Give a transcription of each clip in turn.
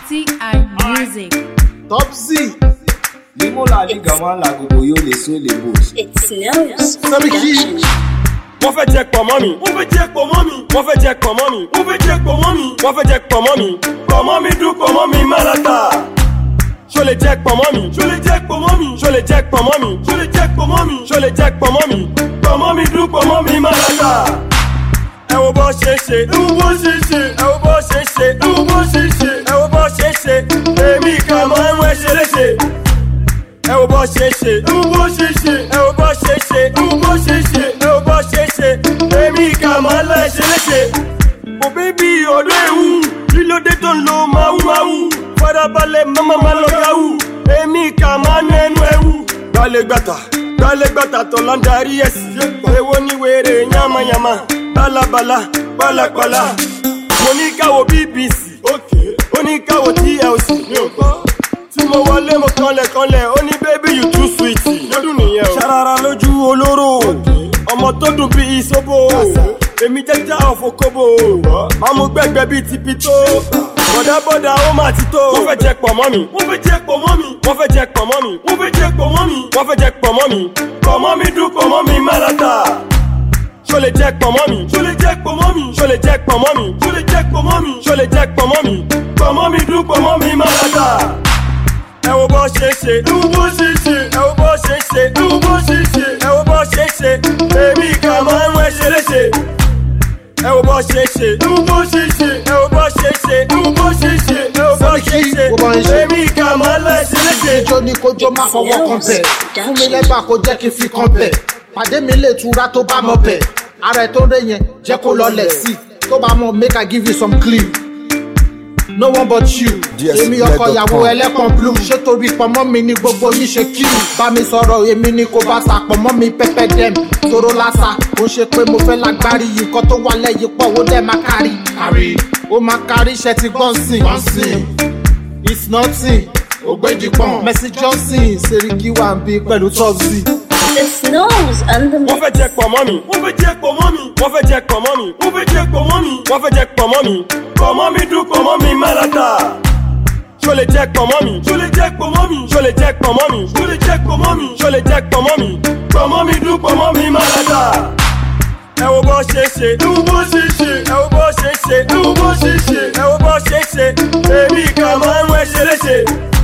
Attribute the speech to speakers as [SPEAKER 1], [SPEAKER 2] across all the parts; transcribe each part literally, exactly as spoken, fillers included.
[SPEAKER 1] T I Music.
[SPEAKER 2] Topsy.
[SPEAKER 3] Limo la liga man la gogo yo le so le boss.
[SPEAKER 4] It's Nose
[SPEAKER 2] Production.
[SPEAKER 5] Wọ́n fẹ́ jẹ pọ̀mọ́ mi. Wọ́n fẹ́ jẹ pọ̀mọ́ mi. Wọ́n fẹ́ jẹ pọ̀mọ́ mi. Wọ́n fẹ́ jẹ pọ̀mọ́ mi. Wọ́n fẹ́ jẹ pọ̀mọ́ mi. Pọ̀mọ́ mi dùn pọ̀mọ́ mi malata. Ṣó lè jẹ pọ̀mọ́ mi. Ṣó lè jẹ pọ̀mọ́ mi. Ṣó lè jẹ pọ̀mọ́ mi. Ṣó lè jẹ pọ̀mọ́ mi. Ṣó lè jẹ pọ̀mọ́ mi. Pọ̀mọ́ mi dùn pọ̀mọ́ mi malata. Ẹ wo bó ṣe ṣe. Ẹ wo bó ṣe ṣe. Ẹ wo bó ṣe ṣe. Ẹ wo bó ṣe ṣe. Ẹ wo bó ṣe ṣe. Èmi kà máa ń wẹ́ ṣe léṣe. Ẹ wo bó ṣe ṣe. Ẹ wo bó ṣe ṣe. Ẹ wo bó ṣe ṣe. Ẹ wo bó ṣe ṣe. Ẹ wo bó ṣe ṣe. Èmi kà máa ń lọ ṣe léṣe. Mo bébí ọ̀dọ́ ewu. Lílódé tó ń lo máwú máwú. Farabalẹ̀ mama máa lọ gáwù. Èmi kà máa ń ẹnu ẹwu. Gbàlégbàtà gbàlégbàtà tó lọ ń darí ẹ̀sìn. Èwo ni wèrè yamayama. Balabala balabala. Mo ní káwọ́ B B C. Ó ní káwọ́ T L C. Tí mo wọlé mo kanlẹ̀ kanlẹ̀, ó ní baby you too sweet. Lọ́dún nìyẹn o. Ṣarara lójú olóró. Ọmọ tó dùn bí ìṣòbò. Èmi jẹ́jẹ́ ọ̀fọ̀kọ́bò. Àmú gbẹ́gbẹ́ bíi ti pitó. Bọ̀dábọ̀dá ó máa ti tó. Wọ́n fẹ́ jẹ pọ̀mọ́ mi. Wọ́n fẹ́ jẹ pọ̀mọ́ mi. Wọ́n fẹ́ jẹ pọ̀mọ́ mi. Wọ́n fẹ́ jẹ pọ̀mọ́ mi. Wọ́n fẹ́ jẹ pọ̀mọ́ mi. Pọ̀mọ́ mi dùn pọ̀mọ́ mi malata. Ṣó lè jẹ pọ̀mọ́ mi. Ṣó lè jẹ pọ̀mọ́ mi. Ṣó lè jẹ pọ̀mọ́ mi. Ṣó lè jẹ pọ̀mọ́ mi. Ṣó lè jẹ pọ̀mọ́ mi. Pọ̀mọ́ mi dùn pọ̀mọ́ mi malata. Ẹ wo bó ṣe ṣe. Ẹ wo bó ṣe ṣe. Ẹ wo bó ṣe ṣe. Ẹ wo bó ṣe ṣe. Ẹ wo bó ṣe ṣe. Èmi kà máa ń wẹ́ ṣe léṣe. Ẹ wo bó ṣe ṣe. Ẹ wo bó ṣe ṣe. Ẹ wo bó ṣe ṣe. Ẹ wo bó ṣe ṣe. Ẹ wo bó ṣe ṣe. Èmi kà máa ń lọ ṣe léṣe.
[SPEAKER 2] Ìjọ ni kojo máa fọwọ́ kan bẹ̀. Fún mi lẹ́gbàá kó jẹ́ kí n fi kan bẹ̀. Pàdé mi lè tura tó bá mọ̀ bẹ̀. Ara ẹ̀ tó ń rẹ̀ yẹn jẹ́ kó lọlẹ̀ sí. Tó bá mọ̀ make I give you some clean. No one but you. Èmi ọkọ ìyàwó ẹlẹ́kàn blue. Ṣé torí pọ̀mọ́ mi ni gbogbo yín ṣe kí? Bá mi sọ̀rọ̀ èmi ni kò bá ta pọ̀mọ́ mi pẹ́pẹ́ dẹ́m. Toro lásà, ó ṣe pé mo fẹ́ lágbárí yìí. Nǹkan tó wà lẹ́yìn pọ̀ ó dẹ̀ máa kárí. Kárí. Ó máa kárí iṣẹ́ ti gbọ́n sìn. Gbọ́n sìn. It's nothing. Ògbéjì pọ̀n. Mercy Johnson, Seriki Wambi pẹ̀lú Topsy.
[SPEAKER 4] It's Nose and the
[SPEAKER 5] Wọ́n fẹ́ jẹ pọ̀mọ́ mi. Wọ́n fẹ́ jẹ pọ̀mọ́ mi. Wọ́n fẹ́ jẹ pọ̀mọ́ mi. Wọ́n fẹ́ jẹ pọ̀mọ́ mi. Wọ́n fẹ́ jẹ pọ̀mọ́ mi. Pọ̀mọ́ mi dùn pọ̀mọ́ mi malata. Ṣó lè jẹ pọ̀mọ́ mi. Ṣó lè jẹ pọ̀mọ́ mi. Ṣó lè jẹ pọ̀mọ́ mi. Ṣó lè jẹ pọ̀mọ́ mi. Ṣó lè jẹ pọ̀mọ́ mi. Pọ̀mọ́ mi dùn pọ̀mọ́ mi malata. Ẹ wo bó ṣe ṣe. Ẹ wo bó ṣe ṣe. Ẹ wo bó ṣe ṣe. Ẹ wo bó ṣe ṣe. Ẹ wo bó ṣe ṣe. Èmi kà máa ń wẹ́ ṣe léṣe.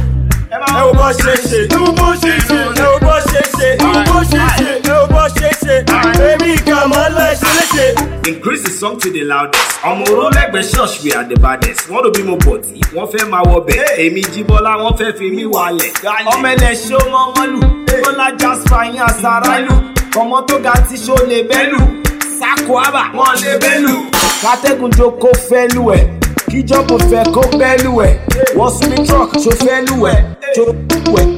[SPEAKER 5] Ẹ wo bó ṣe ṣe. Ẹ wo bó ṣe ṣe. Ẹ wo bó ṣe ṣe. Ẹ wo bó ṣe ṣe. Ẹ wo bó ṣe ṣe. Èmi kà máa ń lọ ṣe léṣe.
[SPEAKER 3] Increase the song to the loudest. Ọmọ oró lẹ́gbẹ̀ẹ́ church we are the baddest. Wọ́n ló bí mo bọ̀ tí wọ́n fẹ́ máa wọ bẹ̀. Èmi Jíbọ́lá wọ́n fẹ́ fi mí wálẹ̀. Ọmọ ẹlẹ́ṣẹ́ ó mọ́ wọn lù. Bọ́lá Jasper yín àsárá lù. Ọmọ tó ga tí ṣó lè bẹ́ lù. Sáko àbà wọ́n lè bẹ́ lù. Kátẹ́gùn joko fẹ́ lù ẹ̀. Kíjọ́bù fẹ́ kó bẹ́ lù ẹ̀. Wọ́n sún ní truck ṣó fẹ́ lù ẹ̀. Ṣó lù ẹ̀.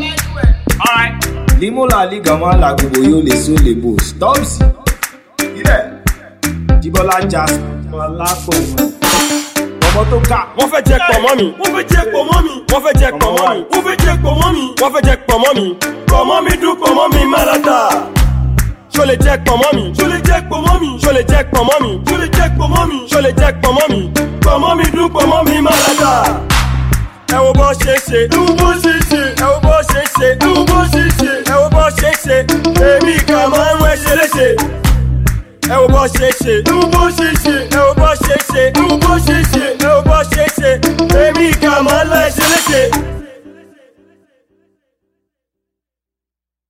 [SPEAKER 3] Limo la liga man la gogo yo le so le boss. Topsy. Ilẹ̀. Jíbọ́lá Jasper. Malapo. Ọmọ tó ká.
[SPEAKER 5] Wọ́n fẹ́ jẹ pọ̀mọ́ mi. Wọ́n fẹ́ jẹ pọ̀mọ́ mi. Wọ́n fẹ́ jẹ pọ̀mọ́ mi. Wọ́n fẹ́ jẹ pọ̀mọ́ mi. Wọ́n fẹ́ jẹ pọ̀mọ́ mi. Pọ̀mọ́ mi dùn pọ̀mọ́ mi malata. Ṣó lè jẹ pọ̀mọ́ mi. Ṣó lè jẹ pọ̀mọ́ mi. Ṣó lè jẹ pọ̀mọ́ mi. Ṣó lè jẹ pọ̀mọ́ mi. Ṣó lè jẹ pọ̀mọ́ mi. Pọ̀mọ́ mi dùn pọ̀mọ́ mi malata. Ẹ wo bó ṣe ṣe. Ẹ wo bó ṣe ṣe. Ẹ wo bó ṣe ṣe. Ẹ wo bó ṣe ṣe. Ẹ wo bó ṣe ṣe. Èmi kà máa ń wẹ́ ṣe léṣe. Ẹ wo bó ṣe ṣe. Ẹ wo bó ṣe ṣe. Ẹ wo bó ṣe ṣe. Ẹ wo bó ṣe ṣe. Ẹ wo bó ṣe ṣe. Èmi kà máa ń lọ ṣe léṣe.